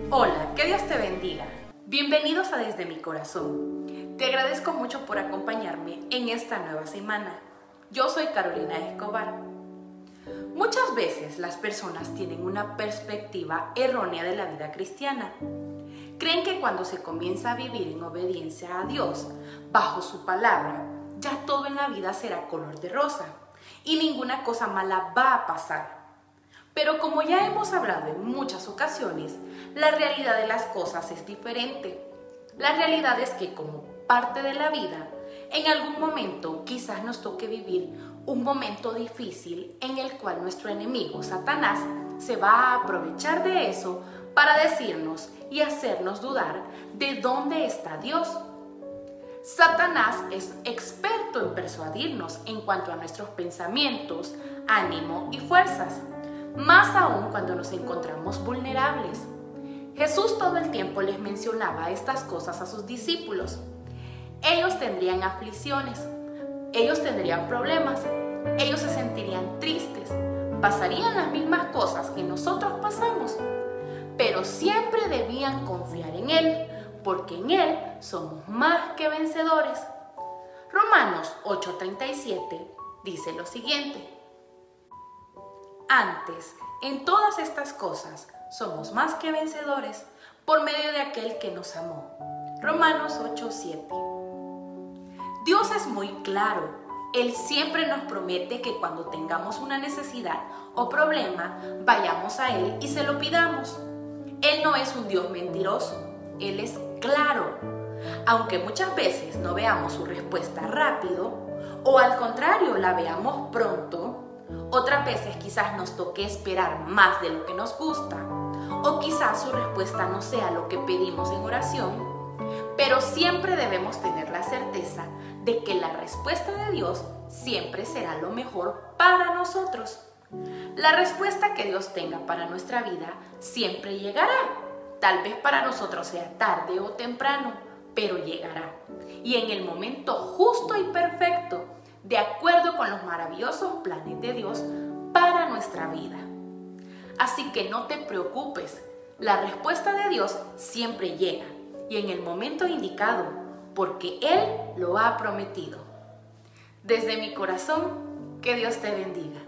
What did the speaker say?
Hola, que Dios te bendiga. Bienvenidos a Desde mi Corazón. Te agradezco mucho por acompañarme en esta nueva semana. Yo soy Carolina Escobar. Muchas veces las personas tienen una perspectiva errónea de la vida cristiana. Creen que cuando se comienza a vivir en obediencia a Dios, bajo su palabra, ya todo en la vida será color de rosa y ninguna cosa mala va a pasar. Pero como ya hemos hablado en muchas ocasiones, la realidad de las cosas es diferente. La realidad es que como parte de la vida, en algún momento quizás nos toque vivir un momento difícil en el cual nuestro enemigo, Satanás, se va a aprovechar de eso para decirnos y hacernos dudar de dónde está Dios. Satanás es experto en persuadirnos en cuanto a nuestros pensamientos, ánimo y fuerzas, más aún cuando nos encontramos vulnerables. Jesús todo el tiempo les mencionaba estas cosas a sus discípulos. Ellos tendrían aflicciones, ellos tendrían problemas, ellos se sentirían tristes, pasarían las mismas cosas que nosotros pasamos, pero siempre debían confiar en Él, porque en Él somos más que vencedores. Romanos 8:37 dice lo siguiente: antes, en todas estas cosas, somos más que vencedores por medio de aquel que nos amó. Romanos 8:7. Dios es muy claro. Él siempre nos promete que cuando tengamos una necesidad o problema, vayamos a Él y se lo pidamos. Él no es un Dios mentiroso. Él es claro. Aunque muchas veces no veamos su respuesta rápido, o al contrario, la veamos pronto, otras veces quizás nos toque esperar más de lo que nos gusta, o quizás su respuesta no sea lo que pedimos en oración, pero siempre debemos tener la certeza de que la respuesta de Dios siempre será lo mejor para nosotros. La respuesta que Dios tenga para nuestra vida siempre llegará. Tal vez para nosotros sea tarde o temprano, pero llegará. Y en el momento justo y perfecto, de acuerdo con los maravillosos planes de Dios para nuestra vida. Así que no te preocupes, la respuesta de Dios siempre llega y en el momento indicado, porque Él lo ha prometido. Desde mi corazón, que Dios te bendiga.